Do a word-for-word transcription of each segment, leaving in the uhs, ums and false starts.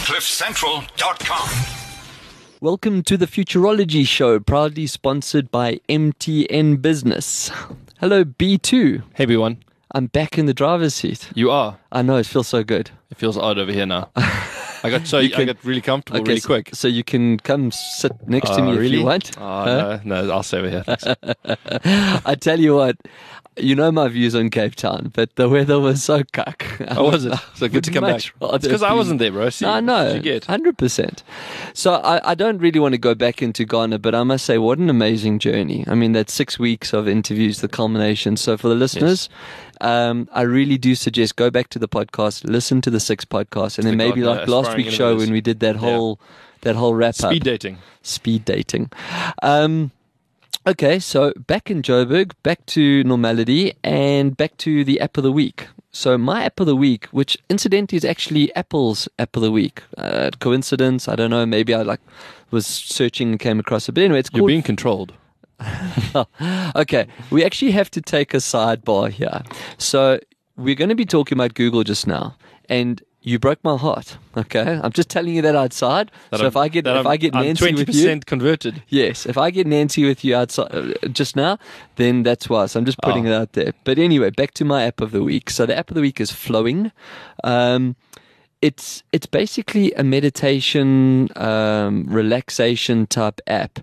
cliff central dot com. Welcome to the Futurology Show, proudly sponsored by M T N Business. Hello, B two. Hey, everyone. I'm back in the driver's seat. You are. I know, it feels so good. It feels odd over here now. I got so can, I got really comfortable okay, really so, quick. So you can come sit next to uh, me if really? you want. Oh, huh? no, no, I'll stay over here. Thanks. I tell you what, you know my views on Cape Town, but the weather was so cuck. Oh, was it? So good to come back. It's because I wasn't there, bro. See, I know, you get? one hundred percent. So I, I don't really want to go back into Ghana, but I must say, what an amazing journey. I mean, that's six weeks of interviews, the culmination. So for the listeners, yes. um, I really do suggest go back to the podcast, listen to the six podcasts, and then maybe Gardener like last week's show when we did that whole yeah. that whole wrap up. Speed dating. Speed dating. Um, okay, so back in Joburg, back to normality, and back to the app of the week. So my app of the week, which incidentally is actually Apple's app of the week. Uh, coincidence? I don't know. Maybe I like was searching and came across it. But anyway, it's You're called... being controlled. Okay, we actually have to take a sidebar here. So we're going to be talking about Google just now, and you broke my heart. Okay, I'm just telling you that outside. That so I'm, if I get if I'm, I get Nancy I'm twenty percent with you, converted. yes, if I get Nancy with you outside uh, just now, then that's why. So I'm just putting oh. it out there. But anyway, back to my app of the week. So the app of the week is Flowing. Um, it's it's basically a meditation, um, relaxation type app.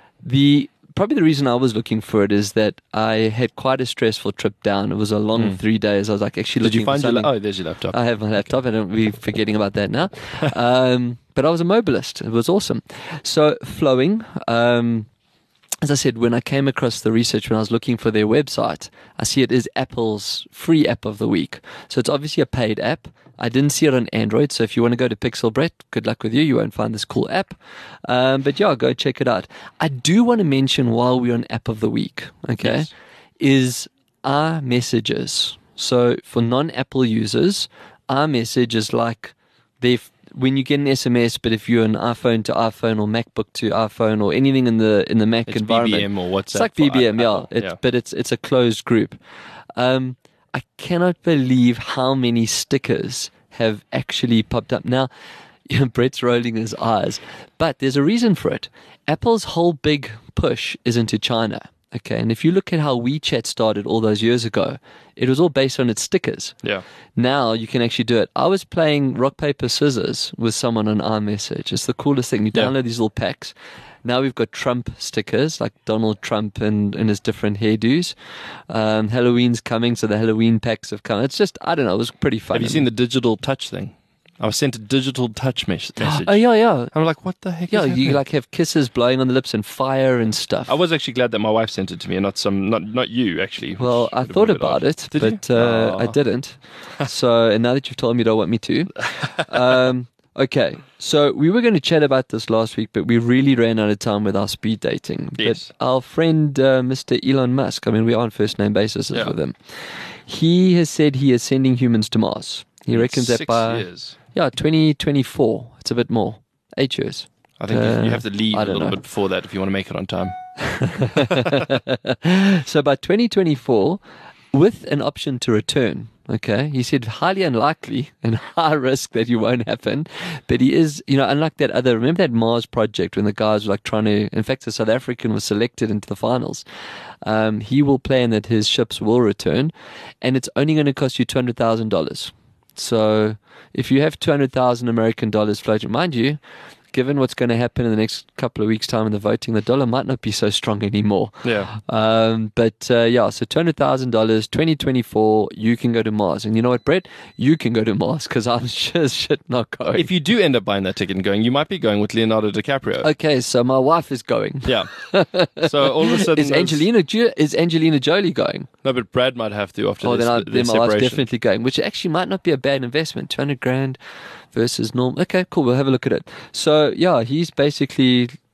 The Probably the reason I was looking for it is that I had quite a stressful trip down. It was a long mm. three days. I was like actually Did looking you find for something. your la- Oh, there's your laptop. I have my laptop. I don't be forgetting about that now. Um, but I was a mobilist. It was awesome. So Flowing, um, as I said, when I came across the research when I was looking for their website, I see it is Apple's free app of the week. So it's obviously a paid app. I didn't see it on Android, so if you want to go to Pixel Brett, good luck with you. You won't find this cool app. Um, but yeah, go check it out. I do want to mention while we're on app of the week, okay, yes. is iMessages. So for non-Apple users, iMessage is like they've when you get an S M S, but if you're an iPhone to iPhone or MacBook to iPhone or anything in the in the Mac it's environment, B B M or WhatsApp. It's like B B M, yeah. Apple, It, yeah. But it's it's a closed group. Um, I cannot believe how many stickers have actually popped up. Now, you know, Brett's rolling his eyes, but there's a reason for it. Apple's whole big push is into China. Okay, and if you look at how WeChat started all those years ago, it was all based on its stickers. Yeah. Now you can actually do it. I was playing rock, paper, scissors with someone on iMessage. It's the coolest thing. You download yeah. these little packs. Now we've got Trump stickers, like Donald Trump and, and his different hairdos. Um, Halloween's coming, so the Halloween packs have come. It's just, I don't know, it was pretty fun. Have you seen the digital touch thing? I was sent a digital touch mes- message. Oh, yeah, yeah. I'm like, what the heck yeah, is you happening? like have kisses blowing on the lips and fire and stuff. I was actually glad that my wife sent it to me and not some, not not you, actually. Well, I thought about it, Did but you? uh, Oh. I didn't. So, and now that you've told me you don't want me to. Um, okay, so we were going to chat about this last week, but we really ran out of time with our speed dating. Yes. But our friend, uh, Mister Elon Musk, I mean, we're on first name basis Yeah. with him. He has said he is sending humans to Mars. He reckons Six that by years. yeah, twenty twenty-four, it's a bit more, eight years. I think Uh, you have to leave I a don't little know. bit before that if you want to make it on time. So by twenty twenty-four, with an option to return, okay, he said highly unlikely and high risk that it won't happen, but he is, you know, unlike that other, remember that Mars project when the guys were like trying to, in fact, the South African was selected into the finals. Um, he will plan that his ships will return, and it's only going to cost you two hundred thousand dollars. So if you have two hundred thousand American dollars floating, mind you, given what's going to happen in the next couple of weeks' time in the voting, the dollar might not be so strong anymore. Yeah. Um, but uh, yeah, so two hundred thousand dollars, twenty twenty-four, you can go to Mars. And you know what, Brett? You can go to Mars because I'm sure shit not going. If you do end up buying that ticket and going, you might be going with Leonardo DiCaprio. Okay, so my wife is going. Yeah. So all of a sudden, Is Angelina Jo- is Angelina Jolie going? No, but Brad might have to after Oh, this, then, I, the, then the my wife's separation. definitely going, which actually might not be a bad investment. two hundred grand versus normal. Okay, cool. We'll have a look at it. So, yeah, he's basically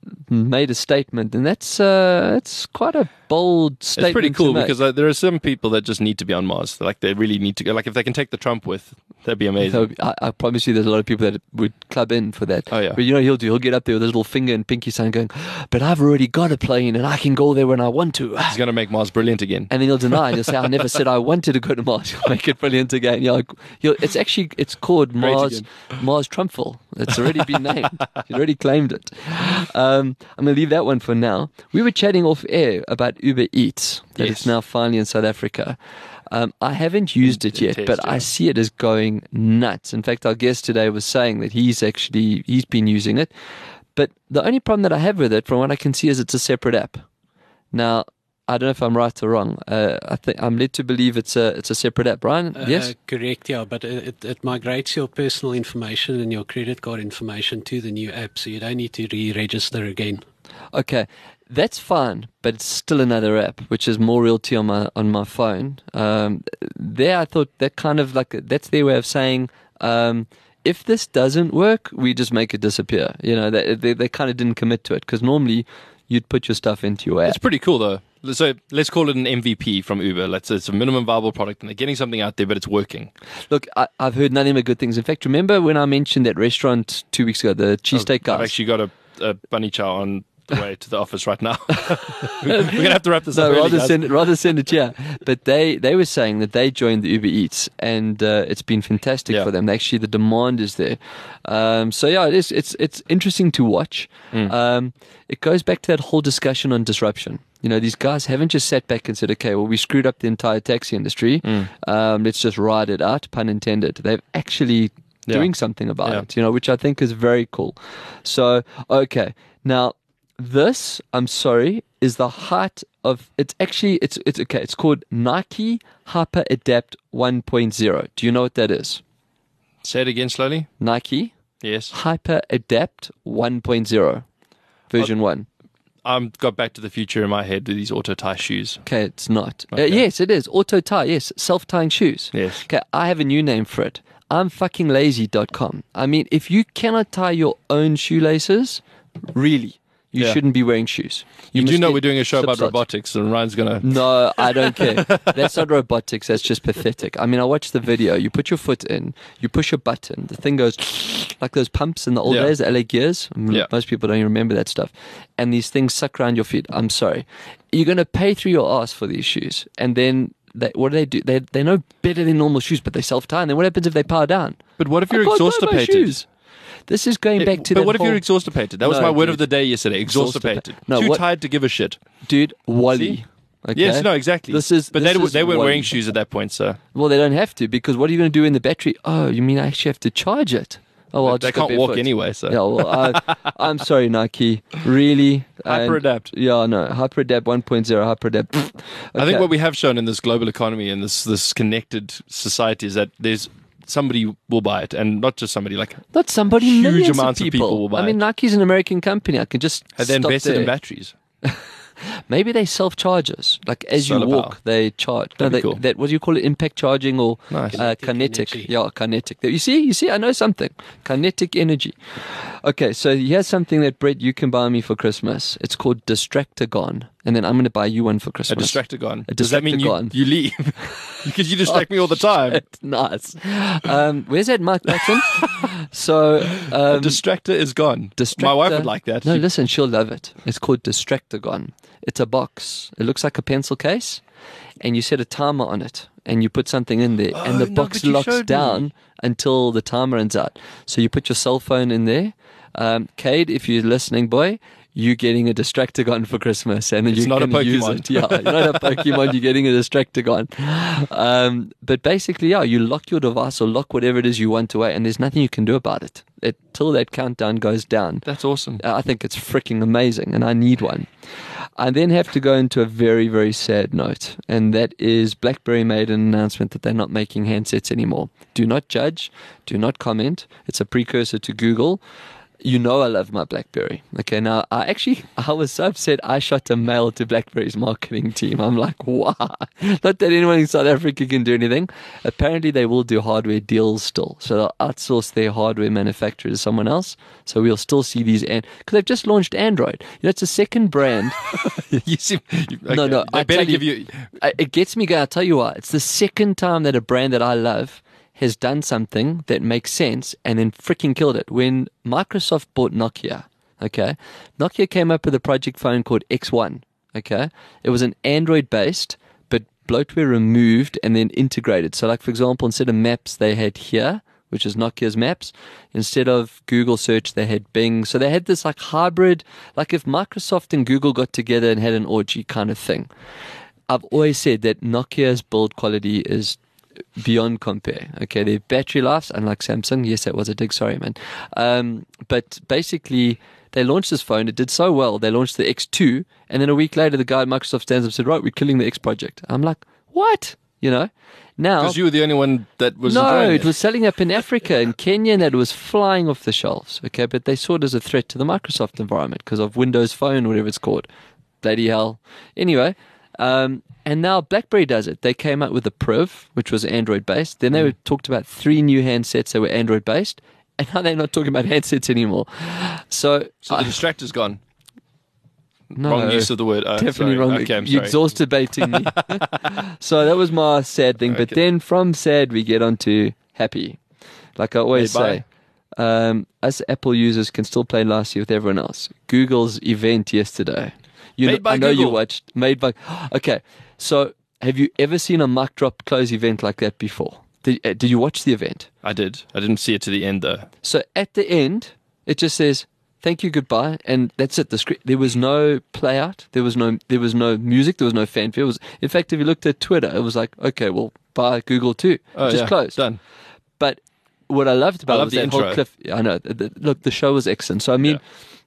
made a statement, and that's uh, that's quite a bold statement. It's pretty cool to make. because uh, there are some people that just need to be on Mars. Like they really need to go. Like if they can take the Trump with, that'd be amazing. So I, I promise you, there's a lot of people that would club in for that. Oh, yeah. But you know, what he'll do. He'll get up there with his little finger and pinky sign, going, "But I've already got a plane, and I can go there when I want to." He's going to make Mars brilliant again. And then he'll deny. He'll say, "I never said I wanted to go to Mars." He'll make it brilliant again. You know, he'll, it's actually it's called Great Mars again. Mars Trumpful. It's already been named. He's already claimed it. Um, I'm going to leave that one for now. We were chatting off air about Uber Eats. That Yes. it's now finally in South Africa. Um, I haven't used it yet, Test, but yeah. I see it as going nuts. In fact, our guest today was saying that he's actually he's been using it. But the only problem that I have with it, from what I can see, is it's a separate app. Now, I don't know if I'm right or wrong. Uh, I think I'm led to believe it's a it's a separate app. Brian, Uh, yes. Correct, yeah, but it, it, it migrates your personal information and your credit card information to the new app, so you don't need to re-register again. Okay, that's fine, but it's still another app, which is more realty on my on my phone. Um, there, I thought that kind of like that's their way of saying, um, if this doesn't work, we just make it disappear. You know, they they, they kind of didn't commit to it because normally you'd put your stuff into your app. It's pretty cool though. So let's call it an M V P from Uber. Let's it's a minimum viable product, and they're getting something out there, but it's working. Look, I, I've heard nothing but good things. In fact, remember when I mentioned that restaurant two weeks ago, the cheesesteak I've guys? actually got a, a bunny chow on the way to the office right now. We're gonna have to wrap this No, up. early, rather guys. send it, rather send it, yeah. But they, they were saying that they joined the Uber Eats, and uh, it's been fantastic Yeah. for them. Actually, the demand is there. Um, so yeah, it is. It's it's interesting to watch. Mm. Um, it goes back to that whole discussion on disruption. You know, these guys haven't just sat back and said, "Okay, well, we screwed up the entire taxi industry. Mm. Um, let's just ride it out." Pun intended. They've actually Yeah. doing something about Yeah. it. You know, which I think is very cool. So okay, now. This, I'm sorry, is the height of it's actually it's it's okay. It's called Nike Hyper Adapt one point oh. Do you know what that is? Say it again slowly. Nike Yes. Hyper Adapt one point oh, version one. I've got Back to the Future in my head with these auto tie shoes. Okay, it's not. Uh, Okay. yes, it is auto tie. Yes, self tying shoes. Yes. Okay, I have a new name for it. I'm fucking lazy dot com. I mean, if you cannot tie your own shoelaces, really. You Yeah. shouldn't be wearing shoes. You, do must know get we're doing a show about slip-sods. robotics, and Ryan's gonna. No, I don't care. That's not robotics. That's just pathetic. I mean, I watched the video. You put your foot in, you push a button, the thing goes like those pumps in the old Yeah. days, the L A Gears. M- Yeah. Most people don't even remember that stuff. And these things suck around your feet. I'm sorry. You're going to pay through your ass for these shoes. And then they, what do they do? They, they know better than normal shoes, but they self-tie. And then what happens if they power down? But what if I you're can't tie my exhaustipated? shoes. This is going back to but that what if whole, you're exhaustipated? That was No, my word dude. of the day yesterday. Exhaustipated. Exhaustipa- No, Too what- tired to give a shit. dude, Wally. See? Okay? Yes, no, exactly. This is but this they, is they weren't Wally. wearing shoes at that point, so Well, they don't have to, because what are you going to do in the battery? Oh, you mean I actually have to charge it? Oh, well, I'll they just go can't walk barefoot. anyway. So Yeah, well, I, I'm sorry, Nike. Really? Hyper And- adapt. Yeah, no. Hyper Adapt one point oh, Hyper Adapt. I think Okay. what we have shown in this global economy and this this connected society is that there's somebody will buy it, and not just somebody. Like Not somebody, huge millions amounts of of people. people will buy I mean, it. Nike's an American company. I can just have they stop invested there. in batteries? Maybe they self-chargers. Like as Solar you walk, power. they charge. No, That'd be they, cool. that what do you call it? Impact charging or Nice. uh, Kinetic kinetic? energy. Yeah, kinetic. You see, you see, I know something. Kinetic energy. Okay, so here's something that Brett you can buy me for Christmas. It's called Distractagon, and then I'm going to buy you one for A Christmas. distractagon. A Does that mean you, distractagon. you leave? Because you distract me all the time. Shit, nice. Um, where's that Mike Patton? so A um, distractor is gone. My wife would like that. No, She- listen, she'll love it. It's called Distractagon. It's a box. It looks like a pencil case, and you set a timer on it, and you put something in there, and Oh, the no, box but you locks showed me. down until the timer runs out. So you put your cell phone in there. Um, Cade, if you're listening, boy, you're getting a Distractagon for Christmas, and It's you not a can use Pokemon. it. Yeah, you're not a Pokemon. You're getting a Distractagon. Um, but basically, yeah, you lock your device or lock whatever it is you want away, and there's nothing you can do about it. It till that countdown goes down. That's awesome. I think it's freaking amazing, and I need one. I then have to go into a very, very sad note, and that is BlackBerry made an announcement that they're not making handsets anymore. Do not judge, do not comment. It's a precursor to Google. You know I love my BlackBerry. Okay, now I actually, I was so upset I shot a mail to BlackBerry's marketing team. I'm like, why? Not that anyone in South Africa can do anything. Apparently they will do hardware deals still. So they'll outsource their hardware manufacturer to someone else. So we'll still see these, because they've just launched Android. You know, it's a second brand. you seem, you, okay. No, no, They I better tell you- give you. I- It gets me going. I'll tell you why. It's the second time that a brand that I love has done something that makes sense and then freaking killed it. When Microsoft bought Nokia, okay, Nokia came up with a project phone called X one, okay? It was an Android-based, but bloatware removed and then integrated. So like, for example, instead of Maps, they had here, which is Nokia's Maps. Instead of Google search, they had Bing. So they had this like hybrid, like if Microsoft and Google got together and had an orgy kind of thing. I've always said that Nokia's build quality is beyond compare. Okay, their battery lives, unlike Samsung. Yes, that was a dig. Sorry, man. Um, but basically, they launched this phone. It did so well. They launched the X two, and then a week later, the guy at Microsoft stands up and said, "Right, we're killing the X project." I'm like, "What?" You know. Now, Because you were the only one that was no, enjoying it was selling up in Africa and Kenya, and it was flying off the shelves. Okay, but they saw it as a threat to the Microsoft environment because of Windows Phone, whatever it's called. Bloody hell. Anyway. Um, and now BlackBerry does it. They came out with the Priv, which was Android-based. Then they were, talked about three new handsets that were Android-based. And now they're not talking about handsets anymore. So, So the I- distractor's gone. no, Wrong use of the word. Oh, definitely sorry. wrong. Okay, I'm You sorry. exhausted baiting me. So that was my sad thing. But Okay. then from sad, we get on to happy. Like I always Made by? say, um, us Apple users can still play nicely with everyone else. Google's event yesterday. You Made know, by I know you Google. watched. Made by. Okay, so have you ever seen a mic drop close event like that before? Did, uh, did you watch the event? I did. I didn't see it to the end though. So at the end, it just says thank you, goodbye, and that's it. The script. There was no play out. There was no. There was no music. There was no fanfare. It was, in fact, if you looked at Twitter, it was like, okay, well, bye Google too. Oh, just yeah. closed. Done. But what I loved about I it love was the that whole intro. cliff. I know. The, the, look, the show was excellent. So I mean, Yeah.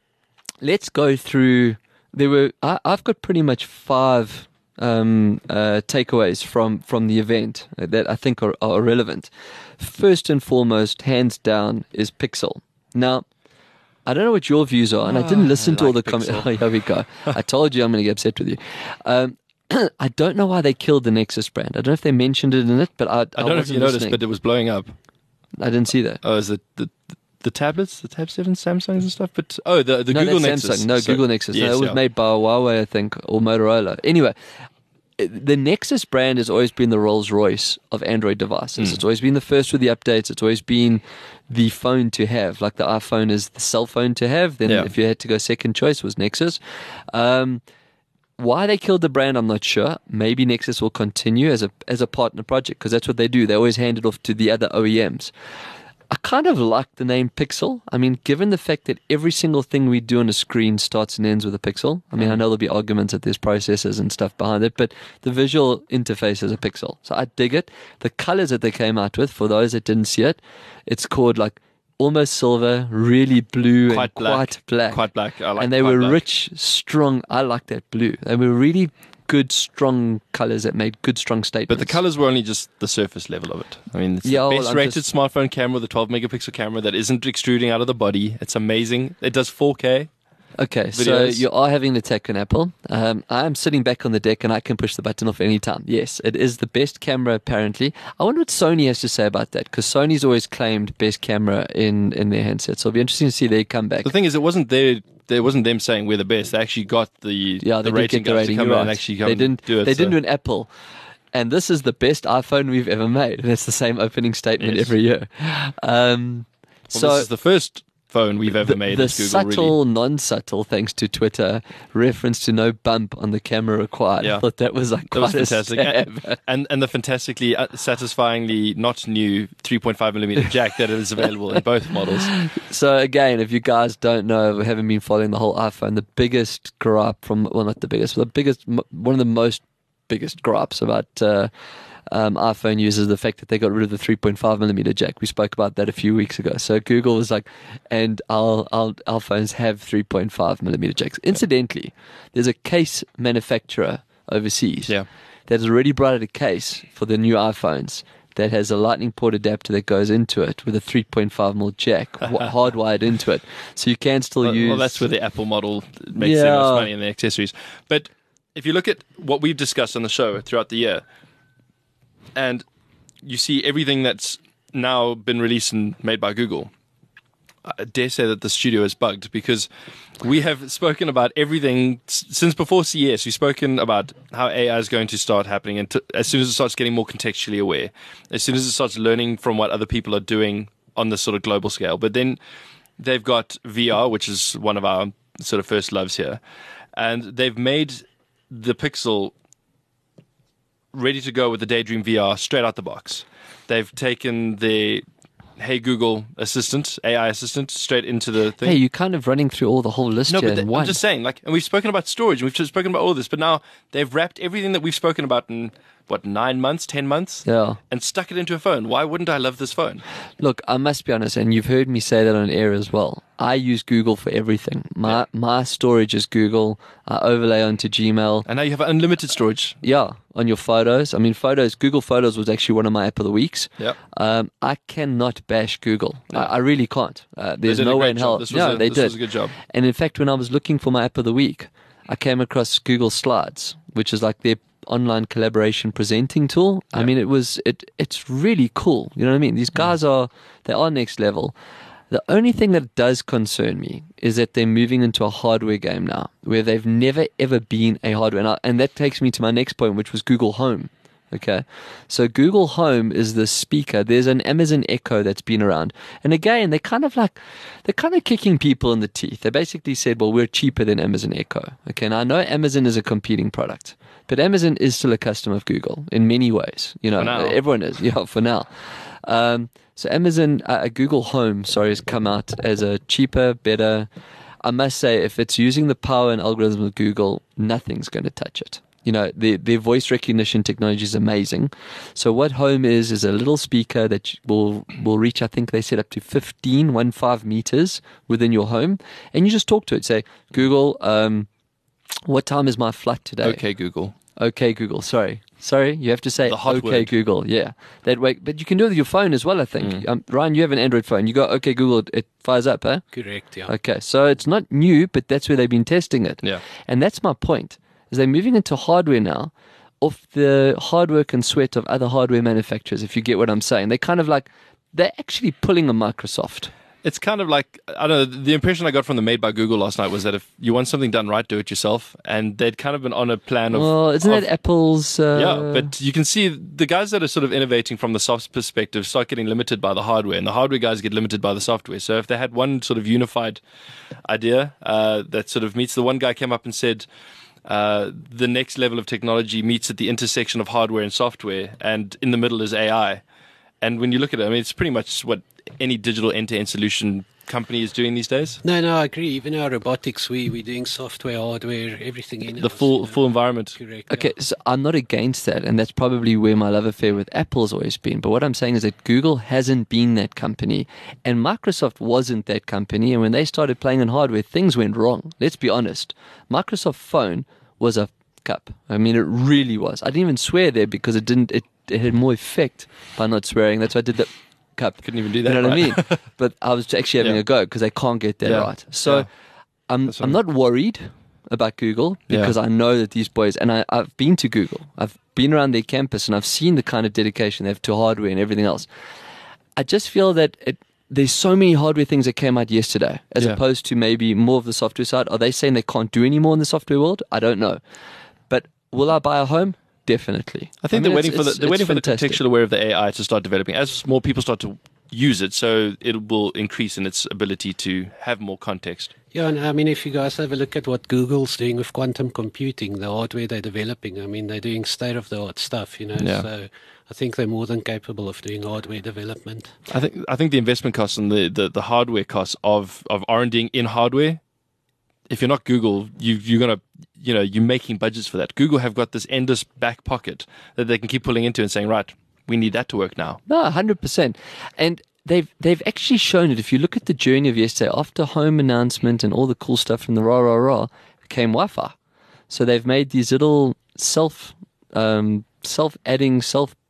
let's go through. There were. I, I've got pretty much five um, uh, takeaways from from the event that I think are, are relevant. First and foremost, hands down, is Pixel. Now, I don't know what your views are, and I didn't listen to all the like comments. Pixel. Oh, here we go. I told you I'm going to get upset with you. Um, I don't know why they killed the Nexus brand. I don't know if they mentioned it in it, but I, I don't know if wasn't you noticed, listening. but it was blowing up. I didn't see that. Oh, is it the the, the tablets, the Tab seven, Samsungs and stuff? But oh, the the no, Google that's Nexus. Samsung. No, So- Google Nexus. Yes, no, it was yeah. made by Huawei, I think, or Motorola. Anyway, it- the Nexus brand has always been the Rolls Royce of Android devices. Mm. It's always been the first with the updates. It's always been the phone to have. Like the iPhone is the cell phone to have. Then Yeah. if you had to go second choice was Nexus. Um, why they killed the brand, I'm not sure. Maybe Nexus will continue as a as a partner project because that's what they do. They always hand it off to the other O E Ms. I kind of like the name Pixel. I mean, given the fact that every single thing we do on a screen starts and ends with a pixel. I mean, I know there'll be arguments that there's processors and stuff behind it, but the visual interface is a pixel. So I dig it. The colors that they came out with, for those that didn't see it, it's called like almost silver, really blue, Quite and black. quite black. Quite black. I like and they quite were black. rich, strong. I like that blue. They were really good, strong colors that made good, strong statements. But the colors were only just the surface level of it. I mean, it's Yeah, the well, best I'm rated just- smartphone camera, the twelve megapixel camera that isn't extruding out of the body. It's amazing. It does four K. Okay, so videos. you are having an attack on Apple. Um, I'm sitting back on the deck and I can push the button off any time. Yes, it is the best camera apparently. I wonder what Sony has to say about that because Sony's always claimed best camera in, in their handsets. So it'll be interesting to see their comeback. The thing is, it wasn't their. It wasn't them saying we're the best. They actually got the Yeah, the they did rating get the guys rating. to come You're in and right. actually come they didn't do it. They so- didn't do an Apple. And this is the best iPhone we've ever made. And it's the same opening statement Yes. every year. Um, Well, so this is the first phone we've ever the, made. the as Google, subtle, really. non-subtle, thanks to Twitter, reference to no bump on the camera required. I Yeah. thought that was like That was quite a fantastic, stab. and, and and the fantastically, uh, satisfyingly not new three point five millimeter jack that is available in both models. So again, if you guys don't know, or haven't been following the whole iPhone, the biggest gripe from, well, not the biggest, but the biggest, m- one of the most biggest gripes about uh, um, iPhone users is the fact that they got rid of the three point five millimeter jack. We spoke about that a few weeks ago. So Google was like, and our, our, our phones have three point five millimeter jacks. Incidentally, there's a case manufacturer overseas Yeah. that has already brought out a case for the new iPhones that has a lightning port adapter that goes into it with a three point five millimeter jack w- hardwired into it. So you can still Well, use... well, that's where the Apple model makes Yeah. the most money in the accessories. But if you look at what we've discussed on the show throughout the year, and you see everything that's now been released and made by Google, I dare say that the studio is bugged, because we have spoken about everything s- since before C E S. We've spoken about how A I is going to start happening, and t- as soon as it starts getting more contextually aware, as soon as it starts learning from what other people are doing on this sort of global scale. But then they've got V R, which is one of our sort of first loves here, and they've made the Pixel ready to go with the Daydream V R straight out the box. They've taken the Hey Google assistant, A I assistant, straight into the thing. Hey, you're kind of running through all the whole list No, here but in th- one. I'm just saying, like, and we've spoken about storage, and we've just spoken about all this, but now they've wrapped everything that we've spoken about in, what, nine months, ten months? Yeah. And stuck it into a phone. Why wouldn't I love this phone? Look, I must be honest, and you've heard me say that on air as well. I use Google for everything. My my storage is Google. I overlay onto Gmail. And now you have unlimited storage. Yeah, on your photos. I mean, photos. Google Photos was actually one of my app of the weeks. Yep. Um, I cannot bash Google. I, I really can't. Uh, there's They did a no way great in job. hell. This was no, a- they this did. was a good job. And in fact, when I was looking for my app of the week, I came across Google Slides, which is like their online collaboration presenting tool. I mean, it was it. It's really cool. You know what I mean? These guys are they are next level. The only thing that does concern me is that they're moving into a hardware game now, where they've never ever been a hardware. And, I, and that takes me to my next point, which was Google Home. Okay, so Google Home is the speaker. There's an Amazon Echo that's been around, and again, they're kind of like they're kind of kicking people in the teeth. They basically said, "Well, we're cheaper than Amazon Echo." Okay, now I know Amazon is a competing product, but Amazon is still a customer of Google in many ways. You know, For now. everyone is. Yeah, for now. Um, so Amazon, uh, Google Home, sorry, has come out as a cheaper, better. I must say, if it's using the power and algorithms of Google, nothing's going to touch it. You know, their, their voice recognition technology is amazing. So what Home is, is a little speaker that will will reach, I think they said, up to fifteen, one five meters within your home. And you just talk to it. Say, Google, um, what time is my flight today? Okay, Google. Okay, Google. Sorry. Sorry, you have to say The hot okay, word. Google. Yeah. That way, but you can do it with your phone as well, I think. Um, Ryan, you have an Android phone. You go, okay, Google, it fires up, huh? Correct, yeah. Okay, so it's not new, but that's where they've been testing it. Yeah. And that's my point, is they're moving into hardware now off the hard work and sweat of other hardware manufacturers, if you get what I'm saying. They're kind of like, they're actually pulling a Microsoft. It's kind of like, I don't know, the impression I got from the Made by Google last night was that if you want something done right, do it yourself. And they'd kind of been on a plan of... Well, isn't of- that Apple's... Uh, Yeah, but you can see the guys that are sort of innovating from the soft perspective start getting limited by the hardware, and the hardware guys get limited by the software. So if they had one sort of unified idea uh, that sort of meets, the one guy came up and said, uh, the next level of technology meets at the intersection of hardware and software, and in the middle is A I. And when you look at it, I mean, it's pretty much what any digital end-to-end solution company is doing these days. No, no, I agree. Even our robotics, we, we're doing software, hardware, everything in The full full environment. Correct. Okay, so I'm not against that, and that's probably where my love affair with Apple's always been. But what I'm saying is that Google hasn't been that company, and Microsoft wasn't that company. And when they started playing in hardware, things went wrong. Let's be honest. Microsoft Phone was a cup. I mean, it really was. I didn't even swear there because it didn't. It, it had more effect by not swearing. That's why I did the cup. Couldn't even do that. You know what right? I mean? But I was actually having Yeah. a go because they can't get that Yeah. right. So Yeah. I'm That's what I'm I not worried about Google Yeah. because I know that these boys, and I, I've been to Google. I've been around their campus and I've seen the kind of dedication they have to hardware and everything else. I just feel that it, there's so many hardware things that came out yesterday as Yeah. opposed to maybe more of the software side. Are they saying they can't do any more in the software world? I don't know. But will I buy a home? Definitely. I think mean, they're waiting it's- for the it's- they're waiting it's for the fantastic. contextual aware of the A I to start developing as more people start to use it, so it will increase in its ability to have more context. Yeah, and I mean, if you guys have a look at what Google's doing with quantum computing, the hardware they're developing, I mean, they're doing state-of-the-art stuff, you know. Yeah. So I think they're more than capable of doing hardware development. I think I think the investment costs and the, the, the hardware costs of of R and D in hardware. If you're not Google, you you're gonna you know you're making budgets for that. Google have got this endless back pocket that they can keep pulling into and saying, right, we need that to work now. No, one hundred percent. And they've they've actually shown it. If you look at the journey of yesterday, after home announcement and all the cool stuff from the rah rah rah, came Wi-Fi. So they've made these little self um, self adding, self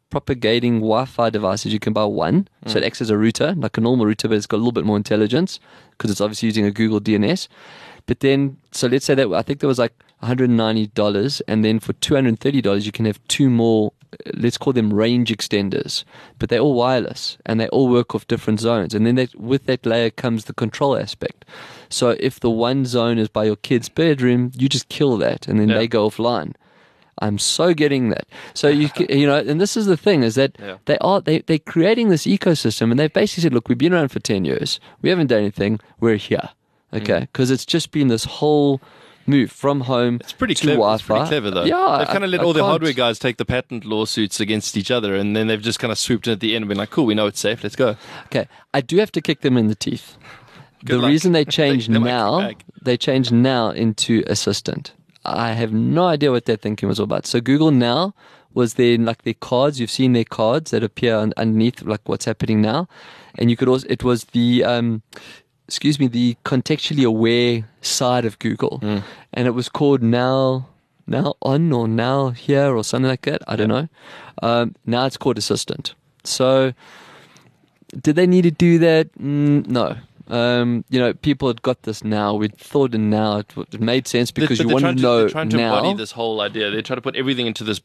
propagating Wi-Fi devices. You can buy one, mm. so it acts as a router, like a normal router, but it's got a little bit more intelligence because it's obviously using a Google D N S. But then, so let's say that I think there was like one hundred ninety dollars, and then for two hundred thirty dollars, you can have two more, let's call them range extenders, but they're all wireless and they all work off different zones. And then they, with that layer comes the control aspect. So if the one zone is by your kid's bedroom, you just kill that and then yeah. they go offline. I'm so getting that. So you you know, and this is the thing is that yeah. they are they they're creating this ecosystem, and they've basically said, look, we've been around for ten years, we haven't done anything, we're here, okay? Because mm. it's just been this whole move from home it's pretty to clever. Wi-Fi. It's pretty clever though. Yeah, they've kind of let I, all I the can't. hardware guys take the patent lawsuits against each other, and then they've just kind of swooped in at the end and been like, "Cool, we know it's safe. Let's go." Okay, I do have to kick them in the teeth. Good the luck. reason they changed they, they now, they changed now into Assistant. I have no idea what their thinking was all about. So Google Now was their like their cards. You've seen their cards that appear un- underneath, like what's happening now, and you could also. It was the um, excuse me, the contextually aware side of Google, mm. and it was called Now Now On or Now Here or something like that. I don't know. Um, now it's called Assistant. So did they need to do that? Mm, no. Um, you know, people had got this now. We'd thought in now it, it made sense because but you wanted to know they're trying to now. embody this whole idea. They're trying to put everything into this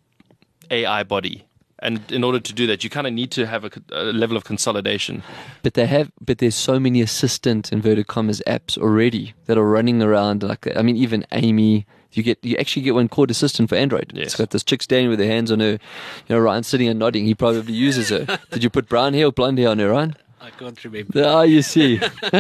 A I body, and in order to do that, you kind of need to have a, a level of consolidation. But they have, but there's so many assistant inverted commas apps already that are running around. Like that. I mean, even Amy. You get you actually get one called Assistant for Android. Yes. It's got this chick standing with her hands on her, you know, Ryan sitting and nodding. He probably uses her. Did you put brown hair or blonde hair on her, Ryan? I can't remember. Ah, you see,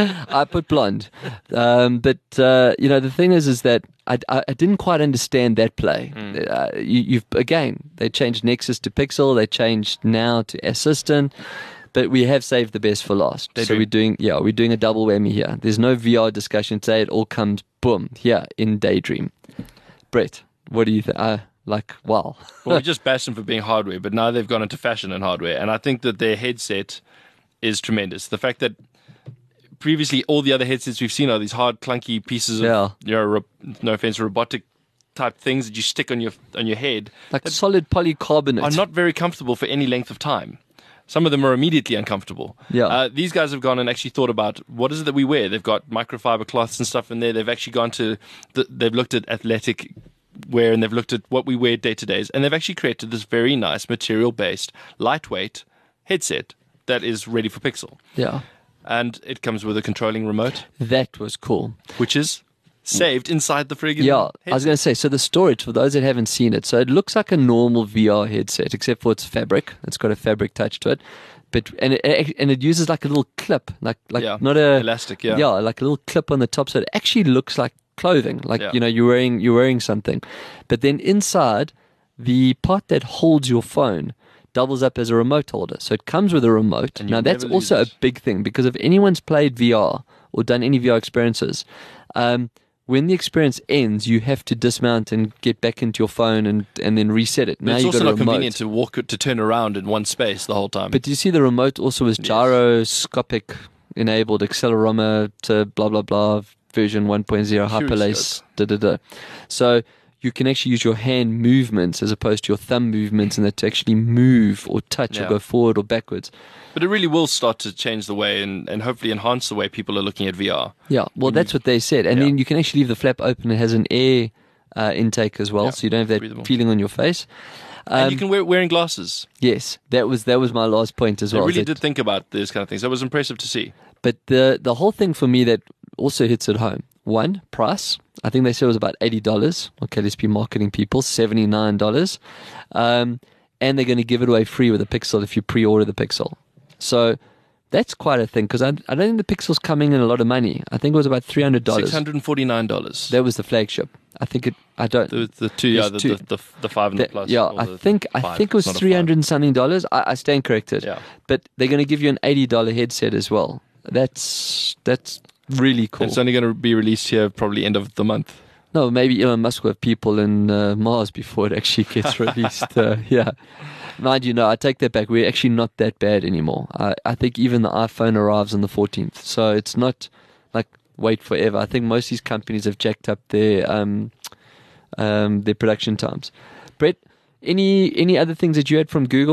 I put blonde. Um, but uh, you know, the thing is, is that I, I, I didn't quite understand that play. Mm. Uh, you, you've again, they changed Nexus to Pixel. They changed Now to Assistant. But we have saved the best for last. They so do. we're doing, yeah, we're doing a double whammy here. There's no V R discussion today. It all comes boom here in Daydream. Brett, what do you think? Uh, like, wow. Well, we just bashed them for being hardware, but now they've gone into fashion and hardware, and I think that their headset is tremendous. The fact that previously all the other headsets we've seen are these hard, clunky pieces of, Yeah. you know, ro- no offense, robotic type things that you stick on your on your head, like that solid polycarbonate. are not very comfortable for any length of time. Some of them are immediately uncomfortable. Yeah. Uh, these guys have gone and actually thought about what is it that we wear. They've got microfiber cloths and stuff in there. They've actually gone to, the, they've looked at athletic wear, and they've looked at what we wear day to days, and they've actually created this very nice material-based, lightweight headset that is ready for Pixel. Yeah. And it comes with a controlling remote, That was cool. which is saved inside the friggin' Yeah, headset. I was going to say, so the storage, for those that haven't seen it, so it looks like a normal V R headset, except for it's fabric. It's got a fabric touch to it. But and it and it uses like a little clip, like like Yeah, not a elastic, yeah. yeah, like a little clip on the top, so it actually looks like clothing, like Yeah. you know you're wearing you're wearing something. But then inside, the part that holds your phone doubles up as a remote holder, so it comes with a remote. And you Now that's never lose also it. a big thing, because if anyone's played V R or done any V R experiences, um, when the experience ends, you have to dismount and get back into your phone and, and then reset it. But Now it's you've also got a not remote. convenient to walk to turn around in one space the whole time. But do you see the remote also was gyroscopic enabled, accelerometer, blah, blah, blah, version one point oh, hyperlace, da, da, da. So you can actually use your hand movements as opposed to your thumb movements, and that to actually move or touch Yeah. or go forward or backwards. But it really will start to change the way and, and hopefully enhance the way people are looking at V R. Yeah, well, that's what they said. And Yeah. then you can actually leave the flap open. It has an air uh, intake as well, Yeah, so you don't have that breathable. feeling on your face. and Um, you can wear wearing glasses. Yes, that was that was my last point as They well. really that- did think about these kind of things. That was impressive to see. But the the whole thing for me that also hits at home. One, price. I think they said it was about eighty dollars. Okay, let's be marketing people. seventy-nine dollars. Um, and they're going to give it away free with a Pixel if you pre-order the Pixel. So that's quite a thing, because I, I don't think the Pixel's coming in a lot of money. I think it was about three hundred dollars. Six hundred and forty nine dollars. That was the flagship. I think it, I don't. The, the two, yeah, the, There's two. the, the, the five and the That- plus. yeah, or I the think I five. think it was It's not a three five. hundred and something dollars. I, I stand corrected. Yeah. But they're going to give you an eighty dollar headset as well. That's that's really cool. And it's only going to be released here probably end of the month. No, maybe Elon Musk will have people in uh, Mars before it actually gets released. uh, yeah. Mind you, no, I take that back. We're actually not that bad anymore. I, I think even the iPhone arrives on the fourteenth. So it's not like wait forever. I think most of these companies have jacked up their um, um, their production times. Brett, any any other things that you had from Google?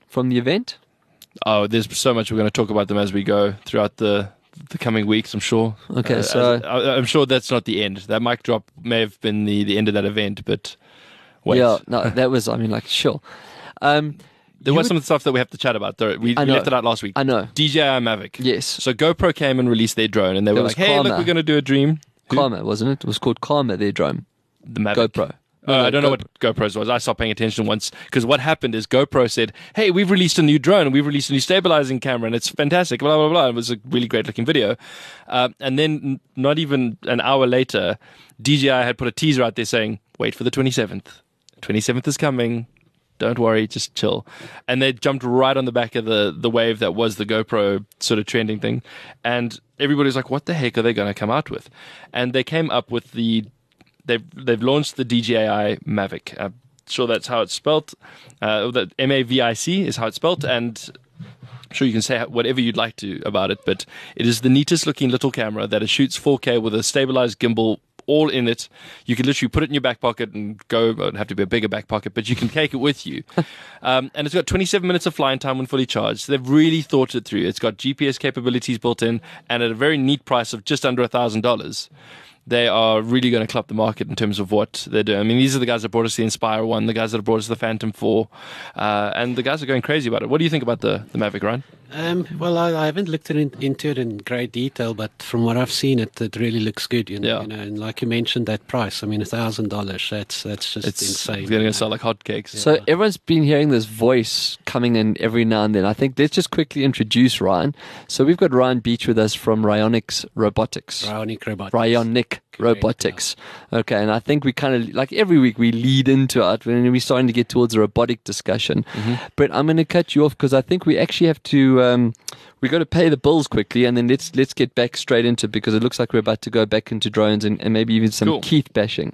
from the event? Oh, there's so much we're going to talk about them as we go throughout the the coming weeks, I'm sure. Okay, Uh, so- as- I, I'm sure that's not the end. That mic drop may have been the, the end of that event, but wait. Yeah, no, that was, I mean, like, sure. Um, There you was would- some stuff that we have to chat about. Though. We, I we know. left it out last week. I know. D J I Mavic. Yes. So GoPro came and released their drone, and they There were was like, "Hey, look, Karma. we're going to do a dream." Who? Karma, wasn't it? It was called Karma, their drone. The Mavic. GoPro. Oh, No, no, I don't know Go- what GoPro's was. I stopped paying attention once because what happened is GoPro said, "Hey, we've released a new drone and we've released a new stabilizing camera and it's fantastic." Blah blah blah. It was a really great looking video, uh, and then n- not even an hour later, D J I had put a teaser out there saying, "Wait for the twenty-seventh. twenty-seventh is coming. Don't worry, just chill." And they jumped right on the back of the the wave that was the GoPro sort of trending thing, and everybody's like, "What the heck are they going to come out with?" And they came up with the They've they've launched the D J I Mavic. I'm sure that's how it's spelt. Uh, that M A V I C is how it's spelt, and I'm sure you can say whatever you'd like to about it. But it is the neatest looking little camera that it shoots four K with a stabilized gimbal all in it. You could literally put it in your back pocket and go. It would have to be a bigger back pocket, but you can take it with you. Um, and it's got twenty-seven minutes of flying time when fully charged. They've really thought it through. It's got G P S capabilities built in, and at a very neat price of just under a thousand dollars. They are really going to club the market in terms of what they're doing. I mean, these are the guys that brought us the Inspire one, the guys that brought us the Phantom four, uh, and the guys are going crazy about it. What do you think about the, the Mavic, Ryan? Um, well, I, I haven't looked in, into it in great detail, but from what I've seen, it, it really looks good. You know, Yeah. you know, and like you mentioned, that price. I mean, a thousand dollars. That's that's just It's, insane. it's going you to know. sell like hotcakes. So everyone's been hearing this voice coming in every now and then. I think let's just quickly introduce Ryan. So we've got Ryan Beach with us from Ryonics Robotics. Ryonic Robotics. Ryonic Robotics. Okay, and I think we kind of, like every week, we lead into it when we're starting to get towards a robotic discussion. Mm-hmm. But I'm going to cut you off because I think we actually have to, um, we've got to pay the bills quickly and then let's let's get back straight into it because it looks like we're about to go back into drones and, and maybe even some Cool. Keith bashing.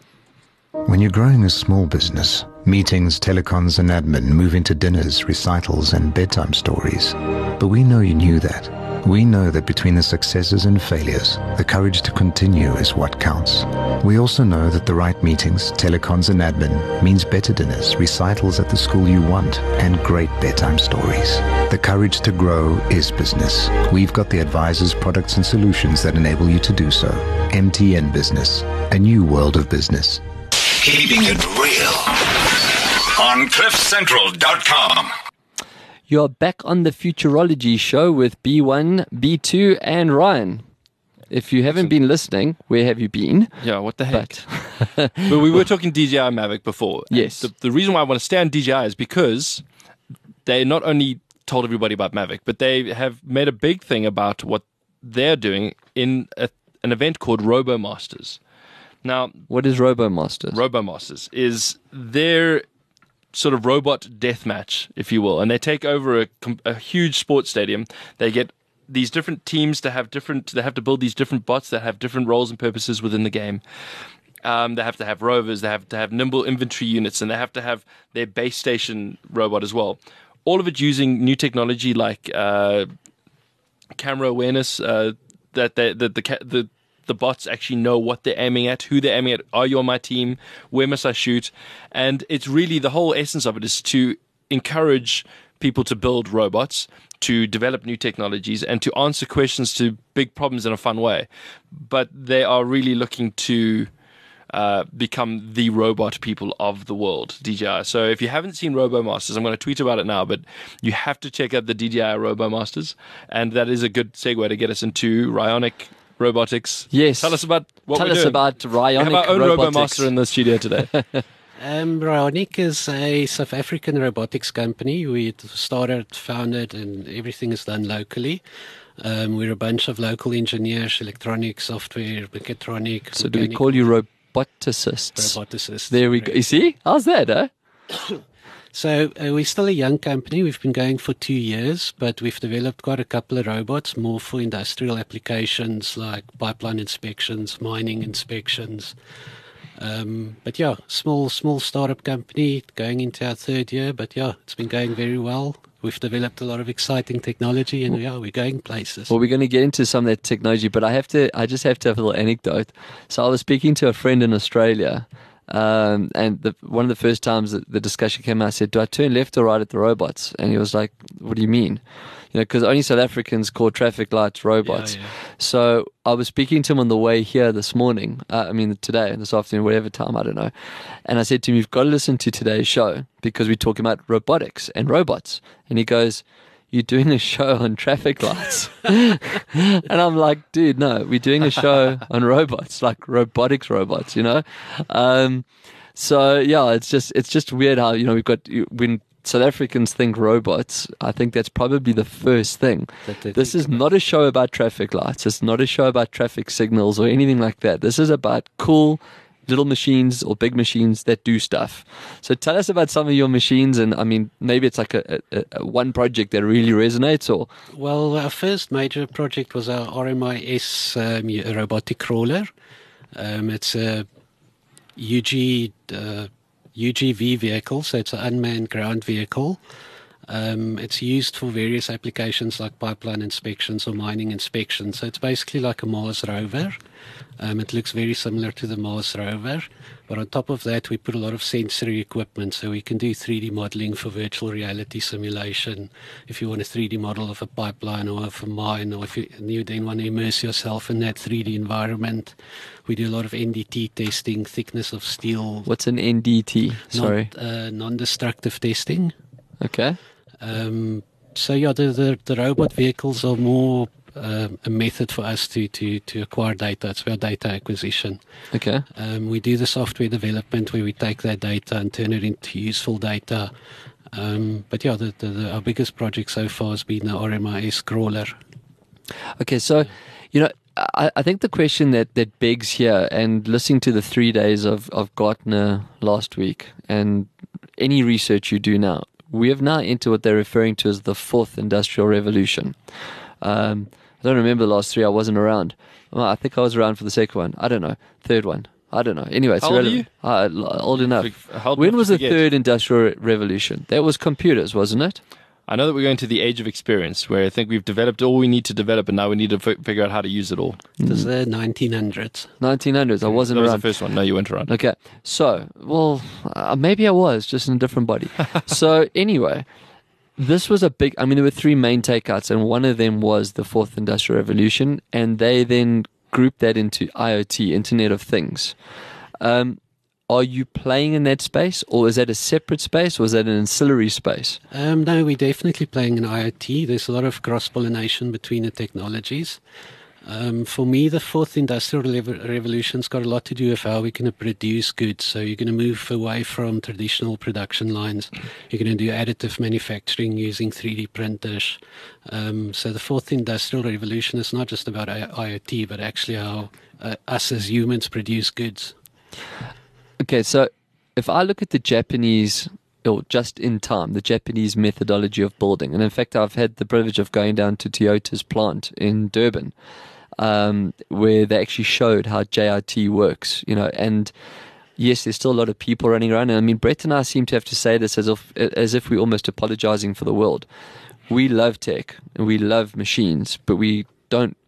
When you're growing a small business, meetings, telecons, and admin move into dinners, recitals, and bedtime stories. But we know you knew that. We know that between the successes and failures, the courage to continue is what counts. We also know that the right meetings, telecons, and admin means better dinners, recitals at the school you want, and great bedtime stories. The courage to grow is business. We've got the advisors, products, and solutions that enable you to do so. M T N Business, a new world of business. Keeping it real on cliff central dot com. You're back on the Futurology show with B one, B two, and Ryan. If you haven't been listening, where have you been? Yeah, what the heck? But But we were talking D J I Mavic before. And Yes. The, the reason why I want to stay on D J I is because they not only told everybody about Mavic, but they have made a big thing about what they're doing in a, an event called RoboMasters. Now, what is RoboMasters? RoboMasters is their sort of robot death match, if you will, and they take over a, com- a huge sports stadium. They get these different teams to have different. They have to build these different bots that have different roles and purposes within the game. Um, they have to have rovers. They have to have nimble infantry units, and they have to have their base station robot as well. All of it using new technology like uh, camera awareness. Uh, that they, that the ca- the the bots actually know what they're aiming at, who they're aiming at. Are you on my team? Where must I shoot? And it's really the whole essence of it is to encourage people to build robots, to develop new technologies, and to answer questions to big problems in a fun way. But they are really looking to uh, become the robot people of the world, D J I. So if you haven't seen RoboMasters, I'm going to tweet about it now, but you have to check out the D J I RoboMasters, and that is a good segue to get us into Ryonic Robotics. Yes. Tell us about what Tell we're us doing. about We Ryonic have our own Robotics. RoboMaster in the studio today. Um, Ryonic is a South African robotics company. We started, founded, and everything is done locally. Um, we're a bunch of local engineers, electronics, software, mechatronic. So do we mechanical call you roboticists? roboticists? There we go. You see? How's that, eh? So uh, we're still a young company. We've been going for two years, but we've developed quite a couple of robots, more for industrial applications like pipeline inspections, mining inspections. Um, but yeah, small small startup company going into our third year. But yeah, it's been going very well. We've developed a lot of exciting technology, and yeah, we're going places. Well, we're going to get into some of that technology, but I have to. I just have to have a little anecdote. So I was speaking to a friend in Australia Um, and the, one of the first times that the discussion came out, I said, do I turn left or right at the robots? And he was like, what do you mean? You know, because only South Africans call traffic lights robots. Yeah, yeah. So I was speaking to him on the way here this morning. Uh, I mean, today, this afternoon, whatever time, I don't know. And I said to him, you've got to listen to today's show because we're talking about robotics and robots. And he goes, you're doing a show on traffic lights. And I'm like, dude, no, we're doing a show on robots, like robotics robots, you know? Um, so yeah, it's just, it's just weird how, you know, we've got, when South Africans think robots, I think that's probably the first thing. That they This think is not a show about traffic lights. It's not a show about traffic signals or anything like that. This is about cool little machines or big machines that do stuff. So tell us about some of your machines, and I mean, maybe it's like a, a, a one project that really resonates, or Well, our first major project was our R M I S um, robotic crawler. Um, it's a U G uh, U G V vehicle, so it's an unmanned ground vehicle. Um, it's used for various applications like pipeline inspections or mining inspections. So it's basically like a Mars rover. Um, it looks very similar to the Mars rover, but on top of that, we put a lot of sensory equipment, so we can do three D modeling for virtual reality simulation. If you want a three D model of a pipeline or of a mine, or if you, you then want to immerse yourself in that three D environment, we do a lot of N D T testing, thickness of steel. what's an N D T? Sorry. Non, uh, non-destructive testing. Okay. Um, so yeah, the, the the robot vehicles are more um, a method for us to, to, to acquire data. It's about data acquisition. Okay. Um, we do the software development where we take that data and turn it into useful data. Um, but yeah, the, the, the, our biggest project so far has been the R M I S crawler. Okay, so, you know, I, I think the question that, that begs here, and listening to the three days of, of Gartner last week, and any research you do now, we have now entered what they're referring to as the fourth industrial revolution. Um, I don't remember the last three. I wasn't around. Well, I think I was around for the second one. I don't know. Third one. I don't know. Anyway, it's How old are irrelevant. Uh, old enough. How old When enough was to the forget? third industrial re- revolution? That was computers, wasn't it? I know that we're going to the age of experience, where I think we've developed all we need to develop, and now we need to f- figure out how to use it all. It was the nineteen hundreds. nineteen hundreds. I wasn't That was around. the first one. No, you weren't around. Okay, so, well, uh, maybe I was, just in a different body. So, anyway, this was a big, I mean, there were three main takeouts, and one of them was the fourth industrial revolution, and they then grouped that into I O T, Internet of Things. Um, are you playing in that space, or is that a separate space, or is that an ancillary space? Um, no, we're definitely playing in I O T. There's a lot of cross-pollination between the technologies. Um, for me, the fourth industrial rev- revolution's got a lot to do with how we're going to produce goods. So you're going to move away from traditional production lines. You're going to do additive manufacturing using three D printers. Um, so the fourth industrial revolution is not just about I- IoT, but actually how uh, us as humans produce goods. Okay, so if I look at the Japanese, or just in time, the Japanese methodology of building, and in fact, I've had the privilege of going down to Toyota's plant in Durban, um, where they actually showed how J I T works, you know, and yes, there's still a lot of people running around. And I mean, Brett and I seem to have to say this as if, as if we're almost apologizing for the world. We love tech and we love machines, but we don't